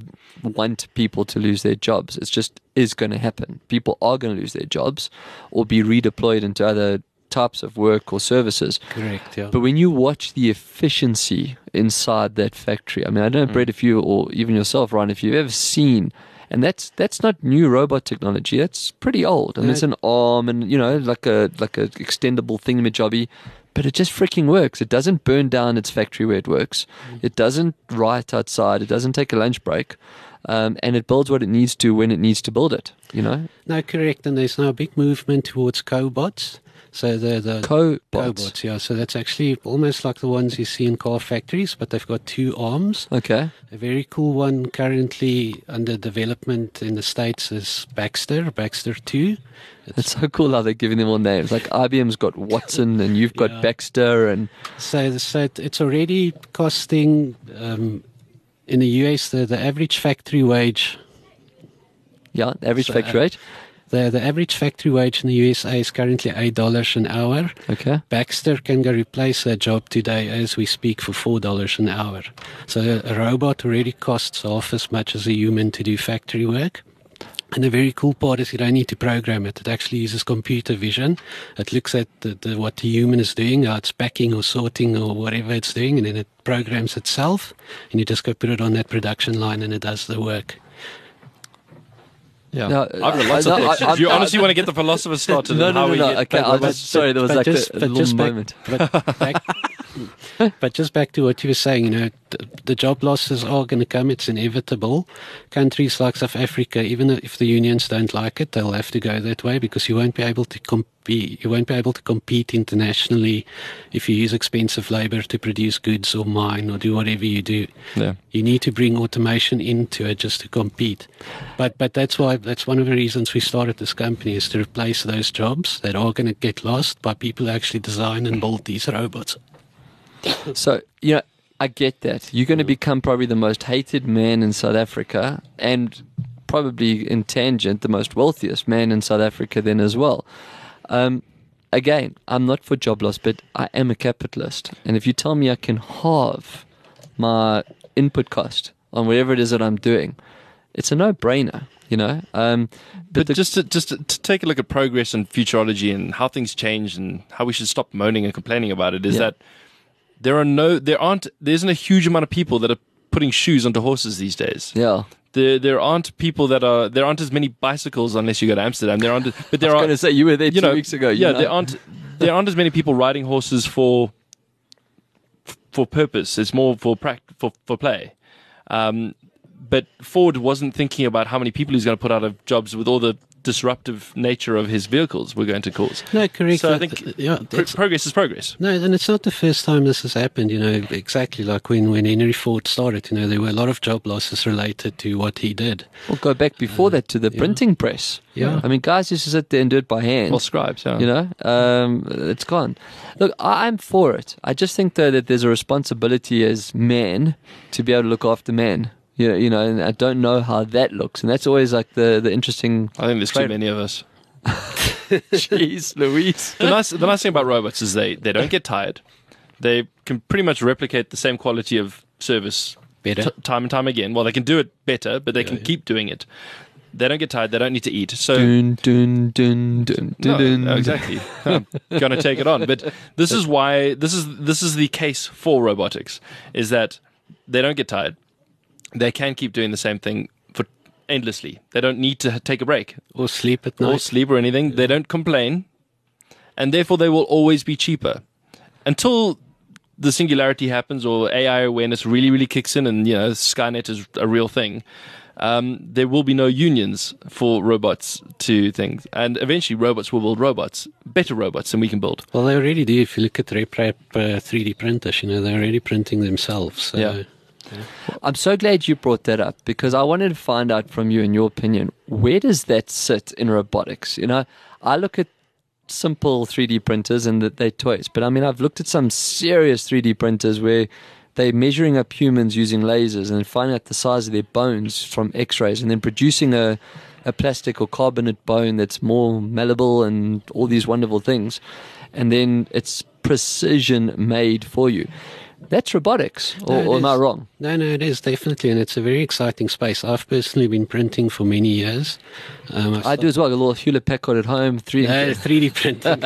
want people to lose their jobs. It's just is going to happen. People are going to lose their jobs or be redeployed into other types of work or services. Correct, yeah. But when you watch the efficiency inside that factory, I mean, I don't know, Brett, if you, or even yourself, Ryan, if you've ever seen, and that's that's not new robot technology. That's pretty old. I mean, No. it's an arm and, you know, like a like a extendable thingamajobby, but it just freaking works. It doesn't burn down its factory where it works. It doesn't riot outside. It doesn't take a lunch break. Um, and it builds what it needs to when it needs to build it, you know? No, correct. And there's now a big movement towards cobots. So the the Cobots. cobots, yeah. So that's actually almost like the ones you see in car factories, but they've got two arms. Okay. A very cool one currently under development in the States is Baxter, Baxter two. It's so cool how they're giving them all names. Like I B M's got Watson and you've got Yeah. Baxter and So, so it's already costing, um, in the U S, the, the average factory wage, yeah, average So, factory uh, rate. the, the average factory wage in the U S A is currently eight dollars an hour. Okay. Baxter can go replace that job today as we speak for four dollars an hour. So a robot already costs half as much as a human to do factory work. And the very cool part is you don't need to program it. It actually uses computer vision. It looks at the, the, what the human is doing, how it's packing or sorting or whatever it's doing, and then it programs itself. And you just go put it on that production line and it does the work. Yeah, No, I've got lots I- of no, thoughts. I- I- Do you I- honestly want to get the philosopher started? No, on no, how no, we no. get- Okay, I was but- just, sorry, there was but like just- a, a but little just back- moment. But back, but just back to what you were saying, you know, the, the job losses are going to come. It's inevitable. Countries like South Africa, even if the unions don't like it, they'll have to go that way because you won't be able to compete. You won't be able to compete internationally if you use expensive labor to produce goods or mine or do whatever you do. Yeah. You need to bring automation into it just to compete. But but that's why that's one of the reasons we started this company is to replace those jobs that are going to get lost by people who actually design and build these robots. So, you know, I get that. You're going to become probably the most hated man in South Africa and probably in tangent the most wealthiest man in South Africa then as well. Um, again, I'm not for job loss, but I am a capitalist. And if you tell me I can halve my input cost on whatever it is that I'm doing, it's a no-brainer, you know. Um, But the- just to, just to, to take a look at progress and futurology and how things change and how we should stop moaning and complaining about it is Yeah. that there are no, there aren't, there isn't a huge amount of people that are putting shoes onto horses these days. yeah. There, there aren't people that are, there aren't as many bicycles unless you go to Amsterdam. There aren't, but there I was are. going to say, you were there two you know, weeks ago. you yeah, know. there aren't, there aren't as many people riding horses for, for purpose. It's more for pract- for for play. Um, but Ford wasn't thinking about how many people he's going to put out of jobs with all the disruptive nature of his vehicles were going to cause. No, correct. So I Uh, think th- yeah, Pro- that's- progress is progress. No, and it's not the first time this has happened, you know, exactly like when, when Henry Ford started, you know, there were a lot of job losses related to what he did. We'll go back before that to the printing press. Yeah. I mean, guys used to sit there and do it by hand. Well, scribes, yeah. You know, um, it's gone. Look, I, I'm for it. I just think though that there's a responsibility as men to be able to look after men. You know, you know, and I don't know how that looks, and that's always like the the interesting. I think there's too Right. many of us. Jeez, Louise. The nice, the nice thing about robots is they, they don't get tired. They can pretty much replicate the same quality of service Better. t- time and time again. Well, they can do it better, but they can keep doing it. They don't get tired. They don't need to eat. So Dun dun dun dun No, dun. no, exactly. I'm going to take it on. But this is why this is this is the case for robotics is that they don't get tired. They can keep doing the same thing for endlessly. They don't need to take a break Or sleep at or night. sleep or anything. They don't complain, and therefore they will always be cheaper until the singularity happens or A I awareness really, really kicks in, and you know Skynet is a real thing. Um, there will be no unions for robots to things, and eventually robots will build robots, better robots than we can build. Well, they already do. If you look at RepRap uh, three D printers, you know, they're already printing themselves. So. Yeah. I'm so glad you brought that up because I wanted to find out from you, in your opinion, where does that sit in robotics? You know, I look at simple three D printers and that they're toys, but I mean, I've looked at some serious three D printers where they're measuring up humans using lasers and finding out the size of their bones from X-rays and then producing a, a plastic or carbonate bone that's more malleable and all these wonderful things. And then it's precision made for you. That's robotics, or, No, it or am I is. wrong? No, no, it is definitely, and it's a very exciting space. I've personally been printing for many years. Um, I've I do as well. A little Hewlett Packard at home, three. No, three D printing.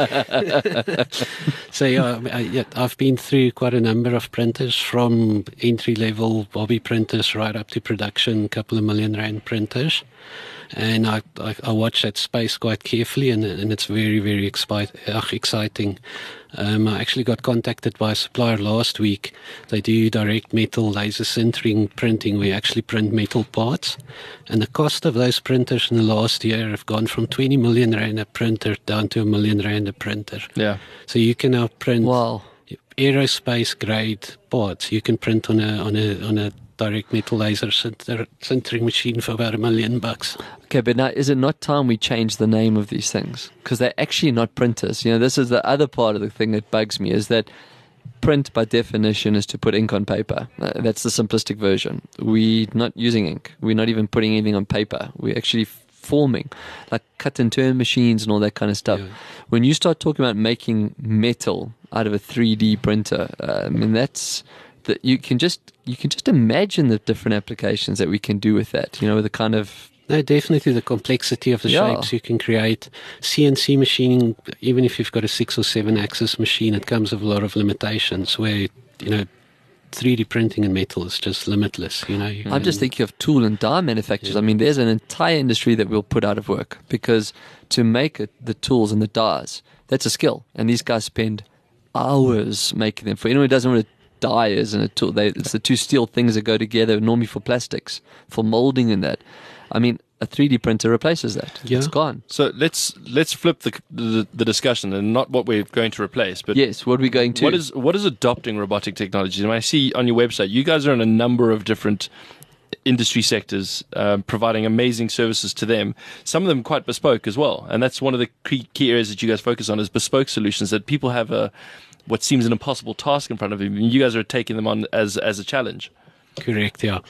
So yeah, I, yeah, I've been through quite a number of printers, from entry level hobby printers right up to production, couple of million rand printers, and I I, I watch that space quite carefully, and and it's very very expi- uh, exciting. Um, I actually got contacted by a supplier last week. They do direct metal laser sintering printing. We actually print metal parts, and the cost of those printers in the last year have gone from twenty million rand a printer down to a million rand a printer. Yeah. So you can now print Wow. aerospace grade parts. You can print on a on a on a direct metal laser sinter, sintering machine for about a million bucks. Okay, but now is it not time we change the name of these things? Because they're actually not printers. You know, this is the other part of the thing that bugs me is that print by definition is to put ink on paper. Uh, that's the simplistic version. We're not using ink. We're not even putting anything on paper. We're actually forming, like cut and turn machines and all that kind of stuff. Yeah. When you start talking about making metal out of a three D printer, uh, I mean, that's... that you can just you can just imagine the different applications that we can do with that. You know, with the kind of No, definitely the complexity of the Yeah. shapes you can create. C N C machining, even if you've got a six or seven axis machine, it comes with a lot of limitations where, you know, three D printing in metal is just limitless, you know. You I'm just can- thinking of tool and die manufacturers. I mean, there's an entire industry that we'll put out of work because to make it, the tools and the dies, that's a skill. And these guys spend hours making them. For anyone who doesn't know what a die is and a tool, they, it's the two steel things that go together normally for plastics, for molding and that. I mean, a three D printer replaces that. Yeah. It's gone. So let's let's flip the, the the discussion and not what we're going to replace, but Yes, what are we going to? what is what is adopting robotic technologies? And I see on your website, you guys are in a number of different industry sectors, um, providing amazing services to them. Some of them quite bespoke as well, and that's one of the key, key areas that you guys focus on is bespoke solutions that people have a what seems an impossible task in front of them. And you guys are taking them on as as a challenge. Correct, yeah.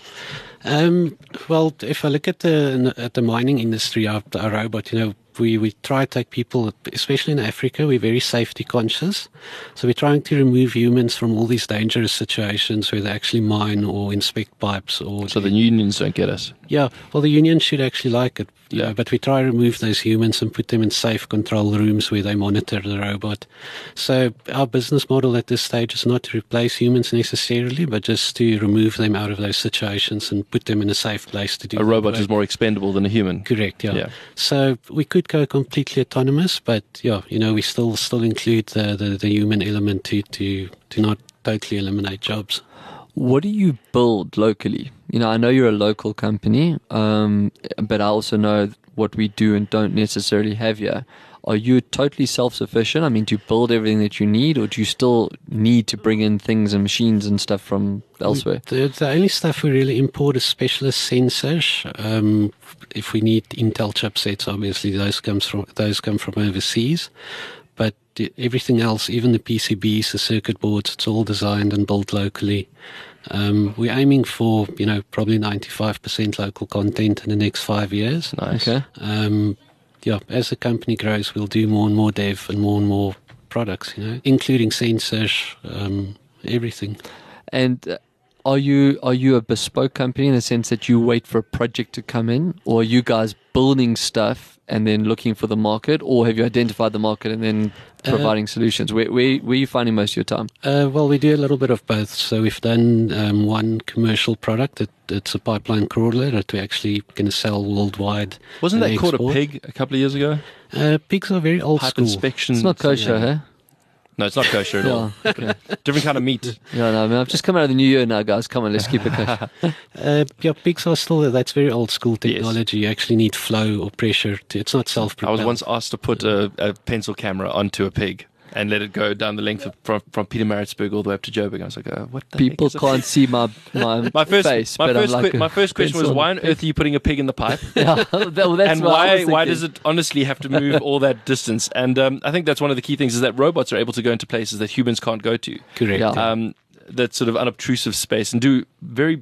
Um, well, if I look at the at the mining industry, our, our robot, you know, we, we try to take people, especially in Africa, we're very safety conscious. So we're trying to remove humans from all these dangerous situations where they actually mine or inspect pipes. Or So the unions don't get us. Yeah, well, the union should actually like it, you Yeah. know, but we try to remove those humans and put them in safe control rooms where they monitor the robot. So our business model at this stage is not to replace humans necessarily, but just to remove them out of those situations and put them in a safe place to do A their robot work. is more expendable than a human. Correct, yeah. Yeah. So we could go completely autonomous, but yeah, you know, we still still include the, the, the human element to, to, to not totally eliminate jobs. What do you build locally? You know, I know you're a local company, um, but I also know what we do and don't necessarily have here. Are you totally self-sufficient? I mean, do you build everything that you need, or do you still need to bring in things and machines and stuff from elsewhere? The, the only stuff we really import is specialist sensors. Um, if we need Intel chipsets, obviously those comes from those come from overseas. But the- everything else, even the P C Bs, the circuit boards, it's all designed and built locally. Um, we're aiming for, you know, probably ninety-five percent local content in the next five years. Nice. Okay. Um, yeah, as the company grows, we'll do more and more dev and more and more products, you know, including sensors, um, everything. And uh, are you are you a bespoke company in the sense that you wait for a project to come in, or are you guys building stuff and then looking for the market, or have you identified the market and then providing solutions? Where, where, where are you finding most of your time? Uh, well, we do a little bit of both. So we've done um, one commercial product that it's a pipeline crawler that we actually going to sell worldwide. Wasn't and that called a export. pig a couple of years ago? Uh, pigs are very old Pipe school. inspection. It's not kosher, yeah. huh? No, it's not kosher at all. Yeah, okay. Different kind of meat. Yeah, no, I mean, I've just come out of the new year now, guys. Come on, let's keep it kosher. Uh, yeah, pigs are still, that's very old school technology. You actually need flow or pressure. To, it's not I self-propelled. was once asked to put a, a pencil camera onto a pig and let it go down the length of, from, from Peter Maritzburg all the way up to Joburg. I was like, uh, what the People heck is a can't see my my, My first, face, my but first, I'm like que- a my first question was, pencil why on on a earth are you putting a pig in the pipe? Yeah, well, that's and what I why was why thinking. does it honestly have to move all that distance? And um, I think that's one of the key things is that robots are able to go into places that humans can't go to. Correct. Yeah. yeah. Um, that sort of unobtrusive space and do very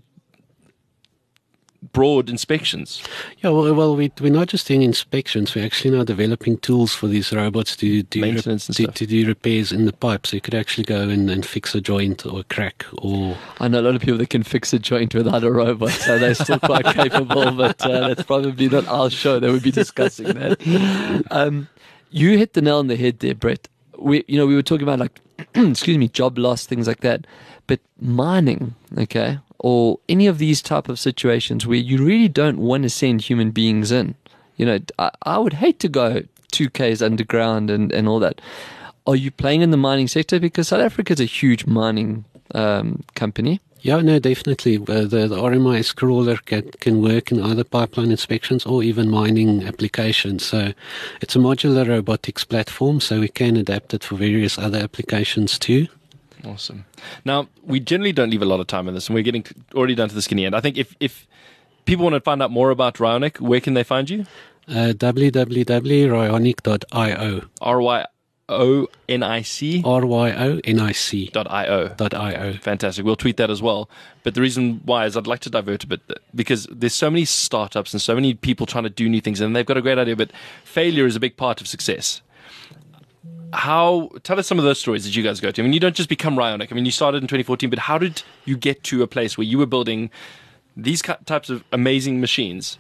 broad inspections. Yeah, well, well we, we're not just doing inspections. We're actually now developing tools for these robots to do Maintenance and to, stuff. to do repairs in the pipe. So you could actually go and, and fix a joint or a crack or I know a lot of people that can fix a joint without a robot, so they're still quite capable, but uh, that's probably not our show that we'd be discussing that. Um, you hit the nail on the head there, Brett. We, you know, we were talking about like, excuse me, job loss, things like that. But mining, okay, or any of these type of situations where you really don't want to send human beings in. You know, I, I would hate to go two Ks underground and, and all that. Are you playing in the mining sector? Because South Africa is a huge mining um, company. yeah, no, definitely. Uh, the, the R M I S crawler can, can work in either pipeline inspections or even mining applications. So it's a modular robotics platform, so we can adapt it for various other applications too. Awesome. Now, we generally don't leave a lot of time in this, and we're getting already down to the skinny end. I think if, if people want to find out more about Ryonic, where can they find you? Uh, w w w dot ryonic dot i o. R Y O N I C R Y O N I C dot I O. dot I O. Fantastic. We'll tweet that as well. But the reason why is I'd like to divert a bit because there's so many startups and so many people trying to do new things, and they've got a great idea, but failure is a big part of success. How tell us some of those stories that you guys go to. I mean, you don't just become Ryonic. I mean, you started in twenty fourteen, but how did you get to a place where you were building these ki- types of amazing machines?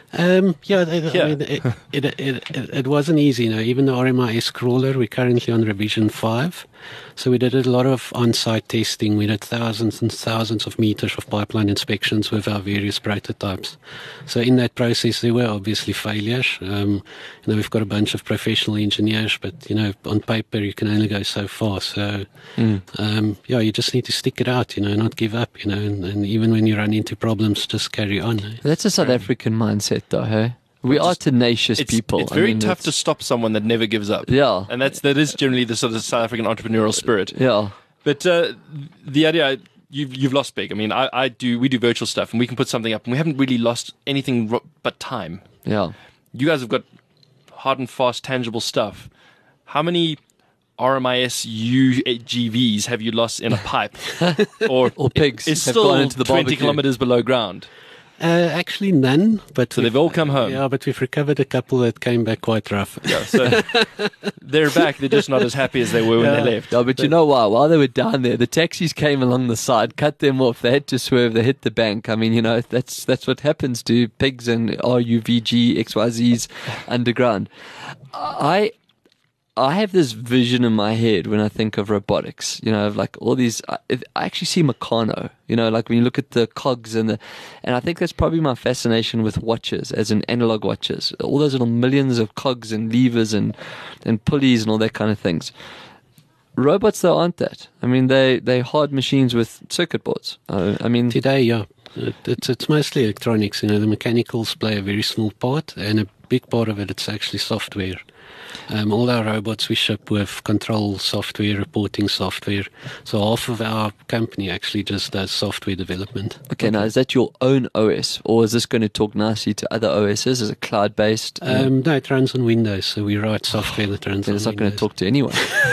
Um, yeah, it, Yeah. I mean, it, it, it, it, it wasn't easy. You know, even the R M I S crawler, we're currently on revision five. So we did a lot of on-site testing. We did thousands and thousands of meters of pipeline inspections with our various prototypes. So in that process, there were obviously failures. Um, you know, we've got a bunch of professional engineers, but, you know, on paper, you can only go so far. So, Mm. um, yeah, you just need to stick it out, you know, not give up, you know, and, and even when you run into problems, just carry on. eh? That's a South African mindset, though, hey? We are tenacious It's, people. it's very I mean, tough to it's- stop someone that never gives up. Yeah. And that's that is generally the sort of South African entrepreneurial spirit. Yeah. But uh, the idea, you've, you've lost big. I mean, I, I do, we do virtual stuff and we can put something up and we haven't really lost anything ro- but time. Yeah. You guys have got hard and fast, tangible stuff. How many R M I S U G Vs have you lost in a pipe? or Or pigs It's have still gone into the twenty barbecue. kilometers below ground. Uh, actually, none. But So we've- they've all come home. Yeah, but we've recovered a couple that came back quite rough. Yeah, so they're back. They're just not as happy as they were when they left. No, but you know why? While they were down there, the taxis came along the side, cut them off. They had to swerve. They hit the bank. I mean, you know, that's that's what happens to pigs and R U V G, X Y Zs underground. I I have this vision in my head when I think of robotics. You know, of like all these. I, I actually see Meccano. You know, like when you look at the cogs and the, and I think that's probably my fascination with watches, as in analog watches. All those little millions of cogs and levers and and pulleys and all that kind of things. Robots, though, aren't that. I mean, they they hard machines with circuit boards. Uh, I mean, Today, yeah, it, it's it's mostly electronics. You know, the mechanicals play a very small part, and a big part of it, it's actually software. Um, all our robots we ship with control software, reporting software. So half of our company actually just does software development. okay, now is that your own O S, or is this going to talk nicely to other O Ss? Is it cloud based? Um, no, it runs on Windows, so we write software that runs then on it's not going to Windows. talk to anyone.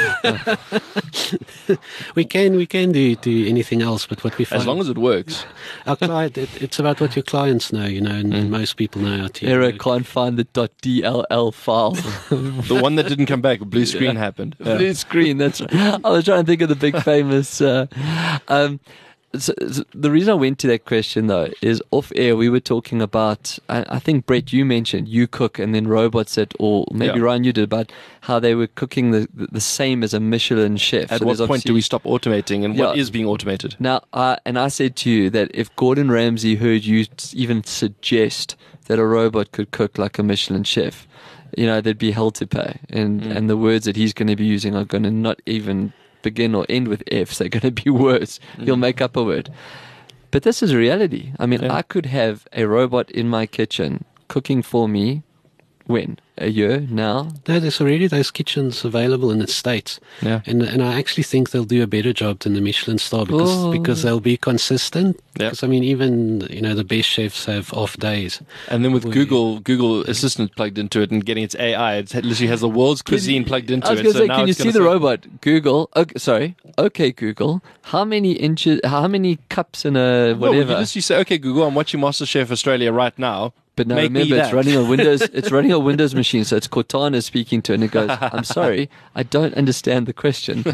We can we can do do anything else, but what we find As long as it works. our client, it, it's about what your clients know, you know, and, and most people know how to. Error work. can't find the .dll file. The one that didn't come back, a blue screen happened. Blue screen. That's right. I was trying to think of the big famous. Uh, um, so, so the reason I went to that question though is off air we were talking about. I, I think Brett, you mentioned you cook and then robots that, or maybe Yeah. Ryan, you did about how they were cooking the the, the same as a Michelin chef. At So what there's point do obviously- we stop automating and what Yeah. is being automated? Now, uh, and I said to you that if Gordon Ramsay heard you t- even suggest that a robot could cook like a Michelin chef, you know, there'd be hell to pay. And, Mm. and the words that he's going to be using are going to not even begin or end with F's. They're going to be worse. He'll make up a word. But this is reality. I mean, Mm. Yeah. I could have a robot in my kitchen cooking for me when? A year now? No, there's already those kitchens available in the States. Yeah. And and I actually think they'll do a better job than the Michelin star because Oh. because they'll be consistent. Yeah. Because I mean, even you know the best chefs have off days. And then with Well, Google Google Assistant plugged into it and getting its A I, it literally has the world's cuisine plugged into I was it. going to So say, now can you it's see gonna the say- robot? Google. Okay, sorry. Okay, Google. How many inches? How many cups in a No, whatever? you just you say, okay, Google, I'm watching MasterChef Australia right now. But now Make me remember, it's that. running on Windows. It's running on Windows machine, so it's Cortana speaking to it, and it goes, "I'm sorry, I don't understand the question."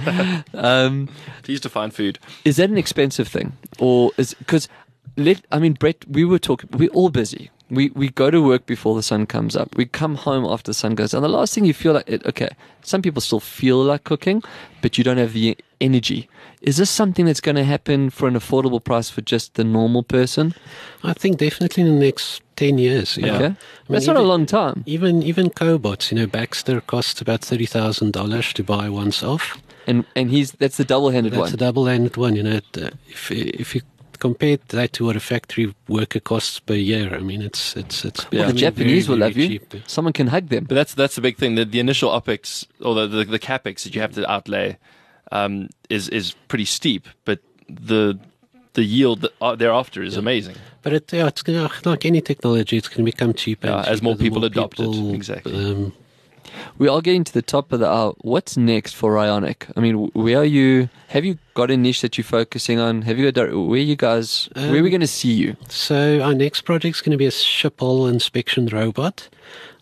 Um, Please define food. is that an expensive thing, or is because let? I mean, Brett, we were talking. We're all busy. We we go to work before the sun comes up. We come home after the sun goes down. The last thing you feel like, it, okay, some people still feel like cooking, but you don't have the energy. Is this something that's going to happen for an affordable price for just the normal person? I think definitely in the next ten years. you know. Okay, I mean, that's not a even- long time. Even even cobots, you know, Baxter costs about thirty thousand dollars to buy once off. And and he's that's the double-handed That's one. a double-handed one. You know, it, uh, if if you compare that to what a factory worker costs per year, I mean, it's it's it's. Well, the becoming Japanese very, will love very you. cheap. Someone can hug them. But that's that's the big thing. The, the initial opex or the, the the capex that you have to outlay um, is is pretty steep, but the the yield that, uh, thereafter is amazing. But it, yeah, it's gonna, like any technology, it's going to become cheaper Yeah, and as cheaper more the people adopt it. people, Exactly. Um, We are getting to the top of the hour. What's next for Ryonic? I mean, where are you? Have you got a niche that you're focusing on? Have you got, where you guys, um, where are we going to see you? So our next project is going to be a ship hull inspection robot.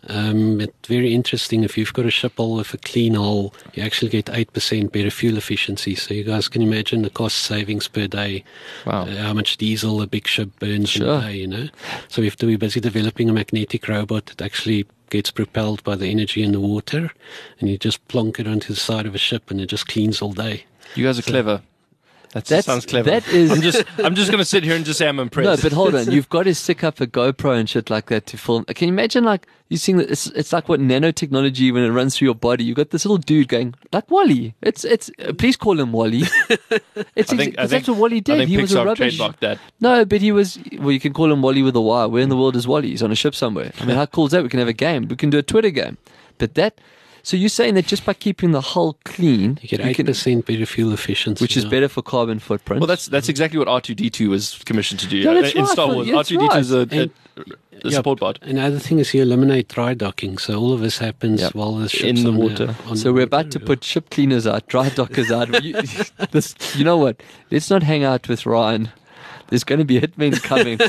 Um, it's very interesting. If you've got a ship hull with a clean hull, you actually get eight percent better fuel efficiency. So you guys can imagine the cost savings per day. Wow. Uh, how much diesel a big ship burns Sure. in a day, you know. So we have to be busy developing a magnetic robot that actually gets propelled by the energy in the water, and you just plonk it onto the side of a ship and it just cleans all day. You guys are clever. That That's- sounds clever. that is- I'm just, I'm just going to sit here and just say I'm No, impressed. but hold on. You've got to stick up a GoPro and shit like that to film. Can you imagine, like, you seeing that? It's, it's like what nanotechnology when it runs through your body. You've got this little dude going, like Wally. It's, it's, uh, please call him Wally. It's I think, exa- I 'cause think that's what Wally I did. think He was a Pixar rubbish. trademarked that. No, but he was, well, you can call him Wally with a Y. Where in the world is Wally? He's on a ship somewhere. I mean, how cool is that? We can have a game. We can do a Twitter game. But that, so you're saying that just by keeping the hull clean, You get you eight can, percent better fuel efficiency. which is yeah. better for carbon footprint. Well, that's that's exactly what R two D two was commissioned to do. Yeah, that's in right. Star Wars, Yeah, R that's two D two is a, a, And- a Yeah, support pod. Another thing is you eliminate dry docking, so all of this happens Yeah. while the ship's In the on water. on So the we're water, about to yeah. put ship cleaners out, dry dockers out. You, this, you know what? Let's not hang out with Ryan. There's going to be hitmen coming.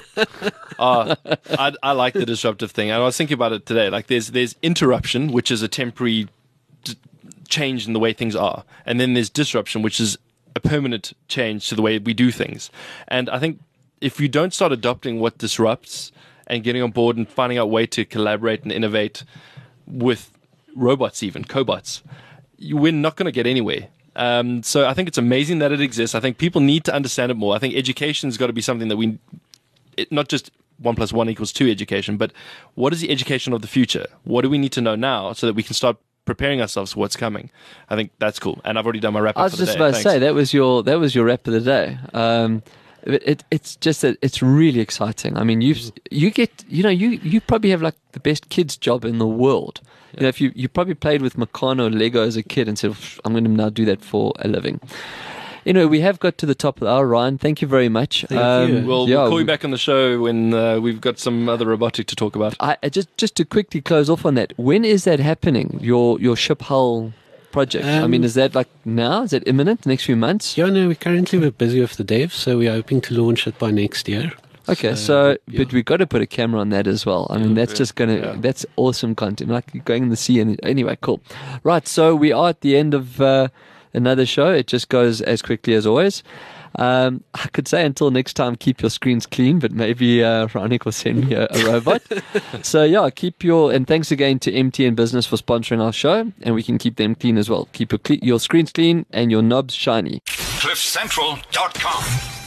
Uh, I, I like the disruptive thing. I was thinking about it today. Like, there's there's interruption, which is a temporary d- change in the way things are, and then there's disruption, which is a permanent change to the way we do things. And I think if you don't start adopting what disrupts and getting on board and finding out a way to collaborate and innovate with robots, even cobots, you, we're not going to get anywhere. Um, so I think it's amazing that it exists. I think people need to understand it more. I think education's got to be something that we, it, not just one plus one equals two education, but what is the education of the future? What do we need to know now so that we can start preparing ourselves for what's coming? I think that's cool. And I've already done my wrap up I was for the just day. about to Thanks. say that was your that was your rap of the day. Um, it, it, it's just that it's really exciting. I mean, you you get you know you you probably have like the best kids job in the world. You know, if you you probably played with Meccano Lego as a kid and said, I'm going to now do that for a living. Anyway, we have got to the top of the hour, Ryan. Thank you very much. Thank you. We'll, yeah, we'll call we- you back on the show when uh, we've got some other robotic to talk about. I, I just just to quickly close off on that. When is that happening? Your your ship hull project. I Um, mean, is that like now? Is it imminent? Next few months? Yeah, no, we currently we're busy with the dev, so we're hoping to launch it by next year. Okay, so, So, but we got to put a camera on that as well. I mean, that's yeah, just gonna yeah. that's awesome content. Like you're going in the sea and anyway, cool. Right, so we are at the end of uh, another show. It just goes as quickly as always. Um, I could say until next time, keep your screens clean, but maybe uh, Ranik will send me a, a robot. So yeah, keep your and thanks again to M T N Business for sponsoring our show, and we can keep them clean as well. Keep your cle- your screens clean and your knobs shiny. cliff central dot com